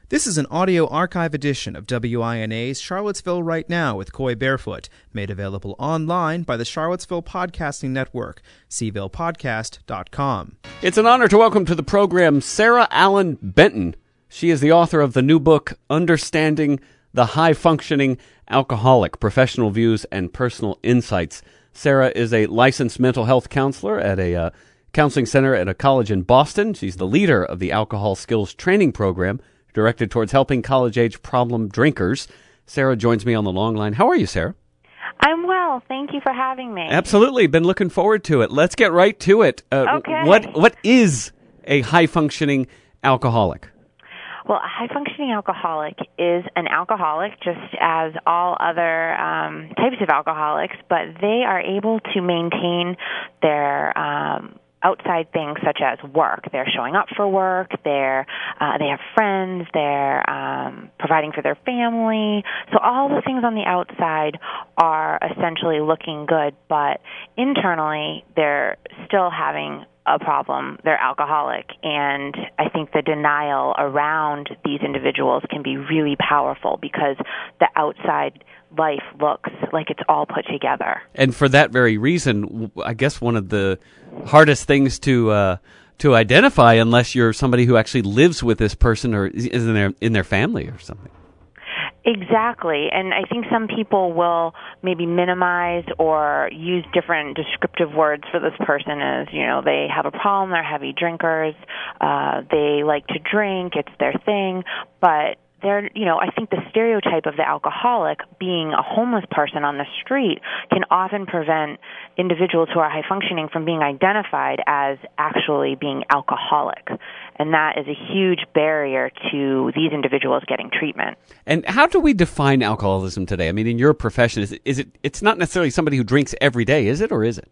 This is an audio archive edition of WINA's Charlottesville Right Now with Coy Barefoot, made available online by the Charlottesville Podcasting Network, cvillePodcast.com. It's an honor to welcome to the program Sarah Allen Benton. She is the author of the new book, Understanding the High-Functioning Alcoholic, Professional Views and Personal Insights. Sarah is a licensed mental health counselor at a counseling center at a college in Boston. She's the leader of the Alcohol Skills Training Program, directed towards helping college-age problem drinkers. Sarah joins me on the long line. How are you, Sarah? I'm well. Thank you for having me. Absolutely. Been looking forward to it. Let's get right to it. Okay. What is a high-functioning alcoholic? Well, a high-functioning alcoholic is an alcoholic, just as all other types of alcoholics, but they are able to maintain their outside things such as work. They're showing up for work, they have friends, they're providing for their family. So all the things on the outside are essentially looking good, but internally they're still having a problem. They're alcoholic, and I think the denial around these individuals can be really powerful because the outside life looks like it's all put together. And for that very reason, I guess one of the hardest things to identify, unless you're somebody who actually lives with this person or is in their family or something. Exactly, and I think some people will maybe minimize or use different descriptive words for this person as, they have a problem, they're heavy drinkers, they like to drink, it's their thing, but I think the stereotype of the alcoholic being a homeless person on the street can often prevent individuals who are high functioning from being identified as actually being alcoholic. And that is a huge barrier to these individuals getting treatment. And how do we define alcoholism today? I mean, in your profession, it's not necessarily somebody who drinks every day, is it, or is it?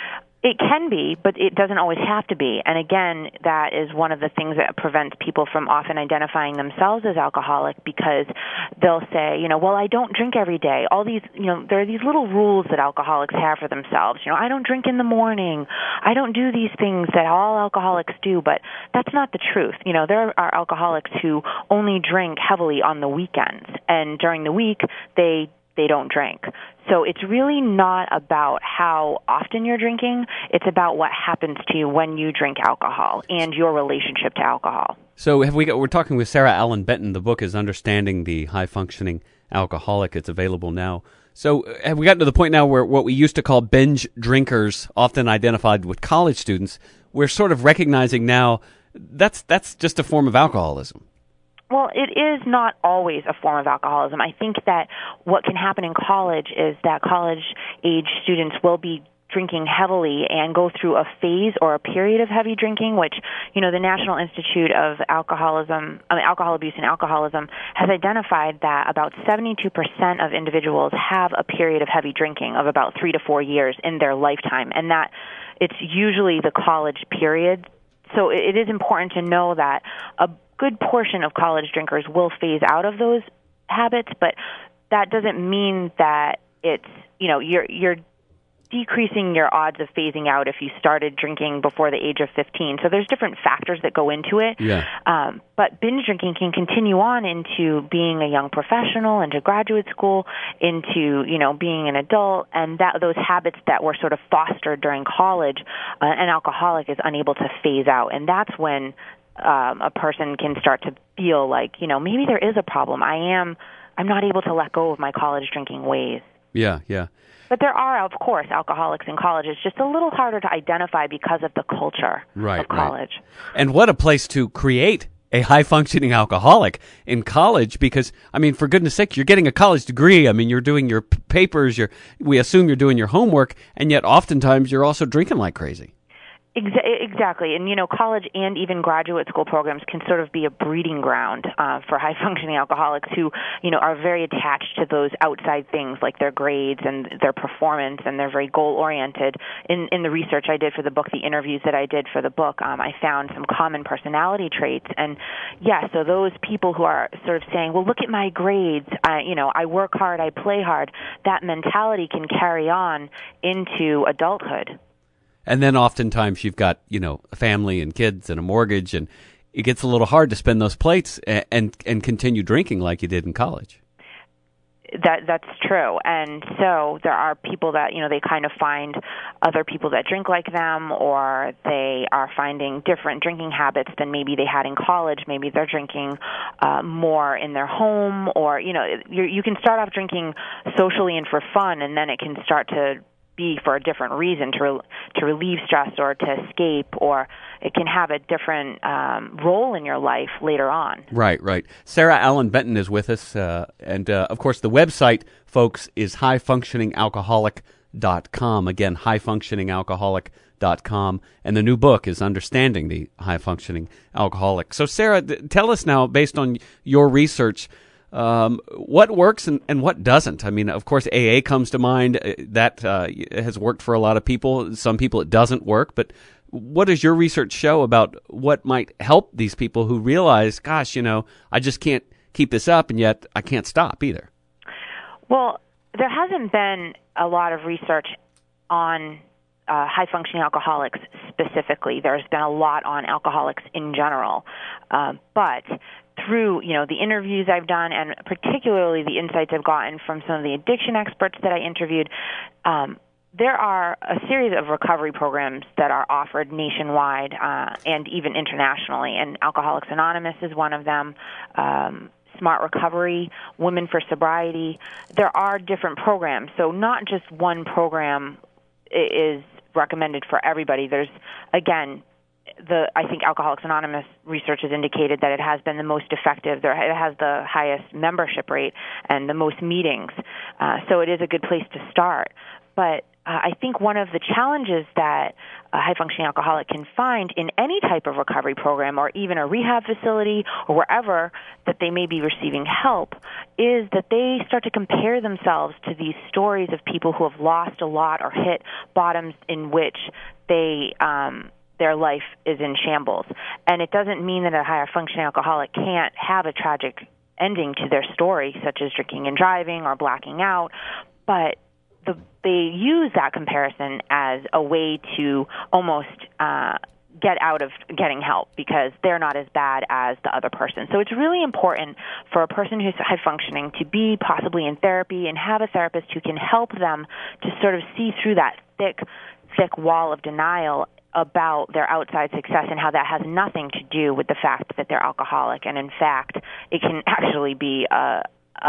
It can be, but it doesn't always have to be. And again, that is one of the things that prevents people from often identifying themselves as alcoholic, because they'll say, well, I don't drink every day. All these, there are these little rules that alcoholics have for themselves. I don't drink in the morning. I don't do these things that all alcoholics do, but that's not the truth. There are alcoholics who only drink heavily on the weekends, and during the week, they don't drink. So it's really not about how often you're drinking. It's about what happens to you when you drink alcohol and your relationship to alcohol. So we're talking with Sarah Allen Benton. The book is Understanding the High-Functioning Alcoholic. It's available now. So have we gotten to the point now where what we used to call binge drinkers, often identified with college students, we're sort of recognizing now that's just a form of alcoholism? Well, it is not always a form of alcoholism. I think that what can happen in college is that college-age students will be drinking heavily and go through a phase or a period of heavy drinking, which, the National Institute of Alcohol Abuse and Alcoholism has identified that about 72% of individuals have a period of heavy drinking of about 3 to 4 years in their lifetime, and that it's usually the college period. So it is important to know that a good portion of college drinkers will phase out of those habits, but that doesn't mean that it's, you're decreasing your odds of phasing out if you started drinking before the age of 15. So there's different factors that go into it. Yeah. But binge drinking can continue on into being a young professional, into graduate school, into, being an adult, and those habits that were sort of fostered during college, an alcoholic is unable to phase out. And that's when a person can start to feel like, maybe there is a problem. I'm not able to let go of my college drinking ways. Yeah, yeah. But there are, of course, alcoholics in college. It's just a little harder to identify because of the culture of college. Right. And what a place to create a high-functioning alcoholic in college, because, for goodness sake, you're getting a college degree. You're doing your papers, we assume you're doing your homework, and yet oftentimes you're also drinking like crazy. Exactly. And, college and even graduate school programs can sort of be a breeding ground for high-functioning alcoholics who, are very attached to those outside things like their grades and their performance, and they're very goal-oriented. In the research I did for the book, the interviews that I did for the book, I found some common personality traits. And, so those people who are sort of saying, well, look at my grades, I work hard, I play hard, that mentality can carry on into adulthood. And then oftentimes you've got, a family and kids and a mortgage, and it gets a little hard to spend those plates and continue drinking like you did in college. That's true. And so there are people that, they kind of find other people that drink like them, or they are finding different drinking habits than maybe they had in college. Maybe they're drinking more in their home, or, you can start off drinking socially and for fun, and then it can start to be for a different reason, to relieve stress or to escape, or it can have a different role in your life later on. Right. Sarah Allen Benton is with us, and of course the website, folks, is highfunctioningalcoholic.com. Again, highfunctioningalcoholic.com, and the new book is Understanding the High Functioning Alcoholic. So Sarah, tell us now, based on your research, what works and what doesn't. I mean, of course, AA comes to mind. That has worked for a lot of people. Some people it doesn't work. But what does your research show about what might help these people who realize, gosh, I just can't keep this up, and yet I can't stop either? Well, there hasn't been a lot of research on high-functioning alcoholics specifically. There's been a lot on alcoholics in general. But through, the interviews I've done, and particularly the insights I've gotten from some of the addiction experts that I interviewed, there are a series of recovery programs that are offered nationwide and even internationally, and Alcoholics Anonymous is one of them. Smart Recovery, Women for Sobriety. There are different programs, so not just one program is recommended for everybody. There's, again, I think Alcoholics Anonymous research has indicated that it has been the most effective. It has the highest membership rate and the most meetings, so it is a good place to start. But I think one of the challenges that a high-functioning alcoholic can find in any type of recovery program, or even a rehab facility or wherever that they may be receiving help, is that they start to compare themselves to these stories of people who have lost a lot or hit bottoms in which their life is in shambles. And it doesn't mean that a higher-functioning alcoholic can't have a tragic ending to their story, such as drinking and driving or blacking out, but they use that comparison as a way to almost get out of getting help because they're not as bad as the other person. So it's really important for a person who's high functioning to be possibly in therapy and have a therapist who can help them to sort of see through that thick wall of denial about their outside success and how that has nothing to do with the fact that they're alcoholic. And in fact, it can actually be a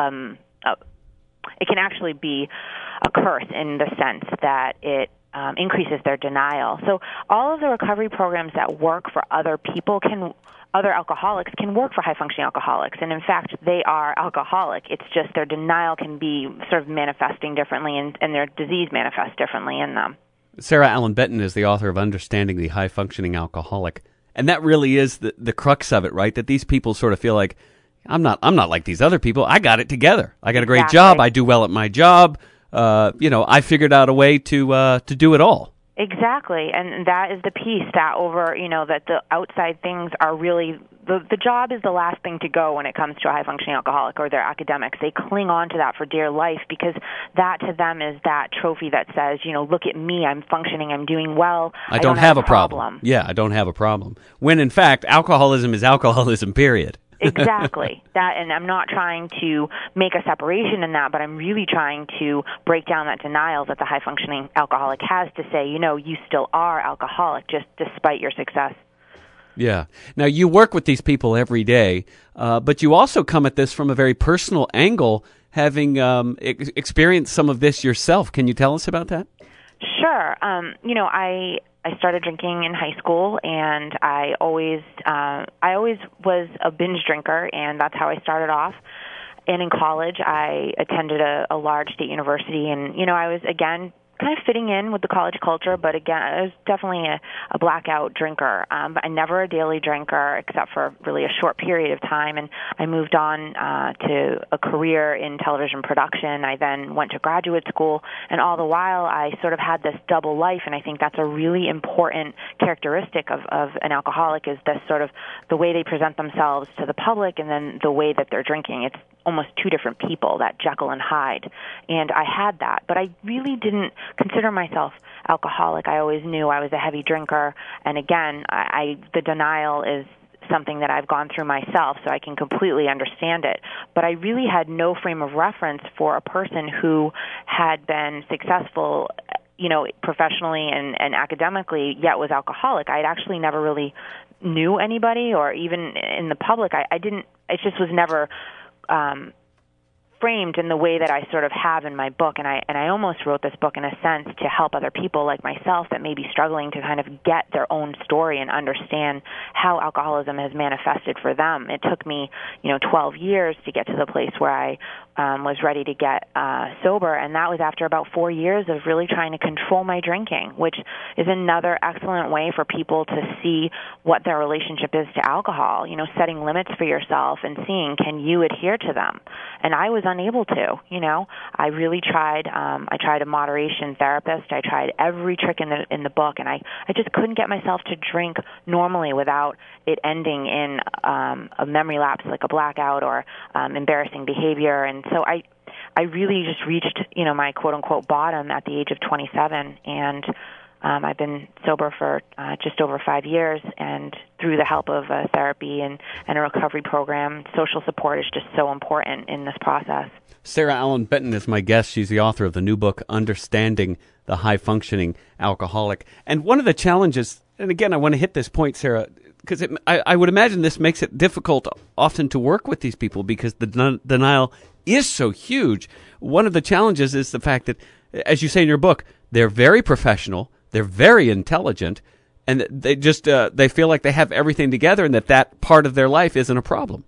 curse in the sense that it increases their denial. So all of the recovery programs that work for other alcoholics can work for high-functioning alcoholics. And in fact, they are alcoholic. It's just their denial can be sort of manifesting differently and their disease manifests differently in them. Sarah Allen Benton is the author of Understanding the High-Functioning Alcoholic. And that really is the crux of it, right? That these people sort of feel like, I'm not like these other people. I got it together. I got a great job. I do well at my job. I figured out a way to do it all. Exactly, and that is the piece that that the outside things are really, the job is the last thing to go when it comes to a high-functioning alcoholic or their academics. They cling on to that for dear life because that to them is that trophy that says, look at me, I'm functioning, I'm doing well. I don't have a problem. Yeah, I don't have a problem. When in fact, alcoholism is alcoholism, period. Exactly. And I'm not trying to make a separation in that, but I'm really trying to break down that denial that the high-functioning alcoholic has to say, you still are alcoholic just despite your success. Yeah. Now, you work with these people every day, but you also come at this from a very personal angle, having experienced some of this yourself. Can you tell us about that? Sure. I started drinking in high school, and I always was a binge drinker, and that's how I started off. And in college, I attended a large state university, and I was again kind of fitting in with the college culture, but again, I was definitely a blackout drinker. But I never a daily drinker, except for really a short period of time. And I moved on to a career in television production. I then went to graduate school, and all the while, I sort of had this double life. And I think that's a really important characteristic of an alcoholic is this sort of the way they present themselves to the public, and then the way that they're drinking. It's almost two different people, that Jekyll and Hyde. And I had that, but I really didn't consider myself alcoholic. I always knew I was a heavy drinker, and again, the denial is something that I've gone through myself, so I can completely understand it. But I really had no frame of reference for a person who had been successful, professionally and academically, yet was alcoholic. I had actually never really knew anybody, or even in the public, I didn't. It just was never framed in the way that I sort of have in my book, and I almost wrote this book in a sense to help other people like myself that may be struggling to kind of get their own story and understand how alcoholism has manifested for them. It took me, 12 years to get to the place where I was ready to get sober, and that was after about 4 years of really trying to control my drinking, which is another excellent way for people to see what their relationship is to alcohol, setting limits for yourself and seeing, can you adhere to them? And I was unable to, I really tried. I tried a moderation therapist. I tried every trick in the book, and I just couldn't get myself to drink normally without it ending in a memory lapse, like a blackout or embarrassing behavior. And so I really just reached, my quote-unquote bottom at the age of 27, and I've been sober for just over 5 years, and through the help of therapy and a recovery program, social support is just so important in this process. Sarah Allen Benton is my guest. She's the author of the new book, Understanding the High-Functioning Alcoholic. And one of the challenges, and again, I want to hit this point, Sarah, because I would imagine this makes it difficult often to work with these people because the denial is so huge. One of the challenges is the fact that, as you say in your book, they're very professional, they're very intelligent, and they just they feel like they have everything together and that part of their life isn't a problem.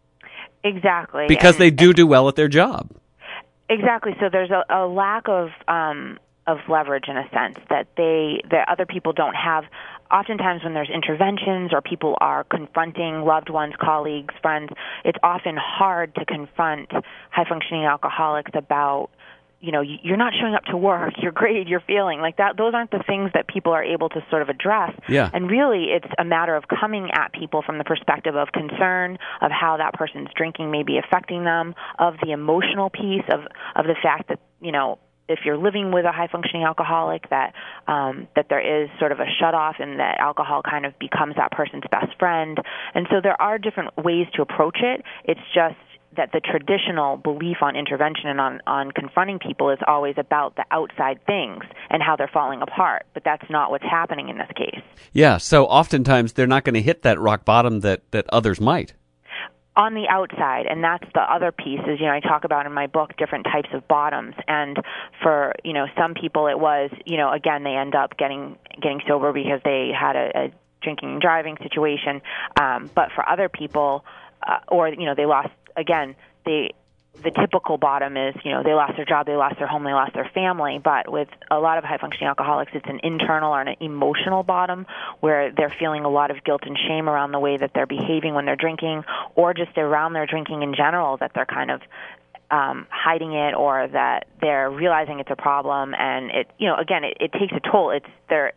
Exactly. Because they do well at their job. Exactly. So there's a lack of leverage in a sense that other people don't have. Oftentimes when there's interventions or people are confronting loved ones, colleagues, friends, it's often hard to confront high-functioning alcoholics about, you're not showing up to work, your grade, your feeling, like that. Those aren't the things that people are able to sort of address. Yeah. And really, it's a matter of coming at people from the perspective of concern, of how that person's drinking may be affecting them, of the emotional piece, of the fact that, if you're living with a high-functioning alcoholic, that there is sort of a shut-off and that alcohol kind of becomes that person's best friend. And so there are different ways to approach it. It's just that the traditional belief on intervention and on confronting people is always about the outside things and how they're falling apart. But that's not what's happening in this case. Yeah, so oftentimes they're not going to hit that rock bottom that others might. On the outside, and that's the other piece is, I talk about in my book different types of bottoms, and for, some people it was, again, they end up getting sober because they had a drinking and driving situation, but for other people, or, they lost, again, the typical bottom is, they lost their job, they lost their home, they lost their family. But with a lot of high-functioning alcoholics, it's an internal or an emotional bottom where they're feeling a lot of guilt and shame around the way that they're behaving when they're drinking, or just around their drinking in general, that they're kind of hiding it, or that they're realizing it's a problem. And it takes a toll. It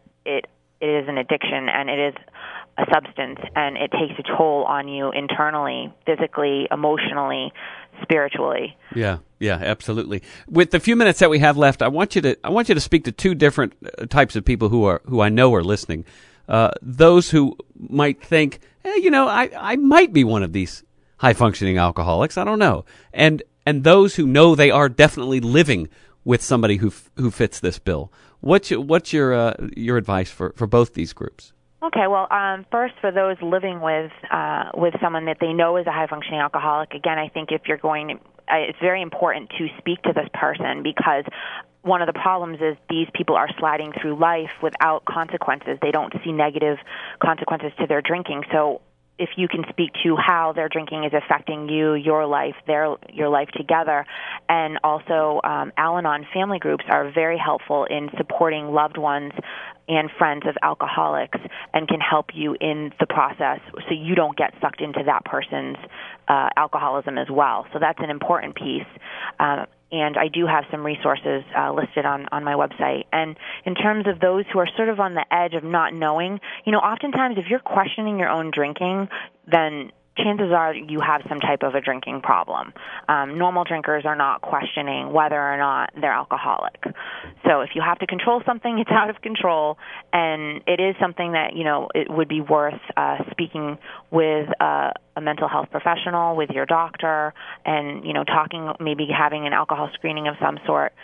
is an addiction, and it is a substance, and it takes a toll on you internally, physically, emotionally, spiritually. Yeah, absolutely. With the few minutes that we have left, I want you to speak to two different types of people who I know are listening. Those who might think, I might be one of these high-functioning alcoholics. I don't know. And those who know they are definitely living with somebody who fits this bill. What's your advice for both these groups? Okay, well, first, for those living with someone that they know is a high-functioning alcoholic, again, I think if you're going to, it's very important to speak to this person, because one of the problems is these people are sliding through life without consequences. They don't see negative consequences to their drinking. So if you can speak to how their drinking is affecting you, your life, your life together, and also Al-Anon family groups are very helpful in supporting loved ones and friends of alcoholics, and can help you in the process so you don't get sucked into that person's alcoholism as well. So that's an important piece. And I do have some resources listed on my website. And in terms of those who are sort of on the edge of not knowing, oftentimes if you're questioning your own drinking, then chances are you have some type of a drinking problem. Normal drinkers are not questioning whether or not they're alcoholic. So if you have to control something, it's out of control, and it is something that, it would be worth speaking with a mental health professional, with your doctor, and, talking, maybe having an alcohol screening of some sort,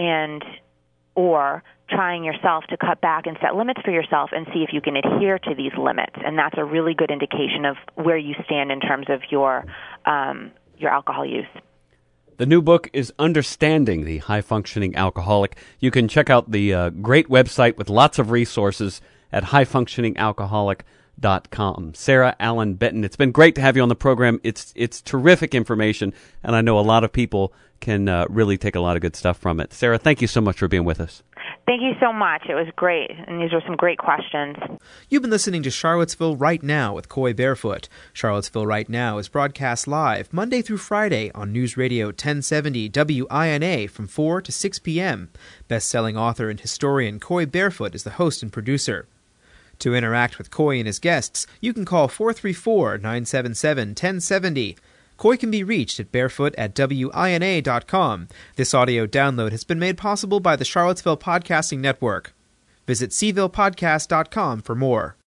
or trying yourself to cut back and set limits for yourself and see if you can adhere to these limits. And that's a really good indication of where you stand in terms of your alcohol use. The new book is Understanding the High-Functioning Alcoholic. You can check out the great website with lots of resources at highfunctioningalcoholic.com. Sarah Allen Benton, it's been great to have you on the program. It's terrific information, and I know a lot of people can really take a lot of good stuff from it. Sarah, thank you so much for being with us. Thank you so much. It was great, and these were some great questions. You've been listening to Charlottesville Right Now with Coy Barefoot. Charlottesville Right Now is broadcast live Monday through Friday on News Radio 1070 WINA from 4 to 6 p.m. Best-selling author and historian Coy Barefoot is the host and producer. To interact with Coy and his guests, you can call 434-977-1070. Coy can be reached at barefoot@wina.com. This audio download has been made possible by the Charlottesville Podcasting Network. Visit cvillepodcast.com for more.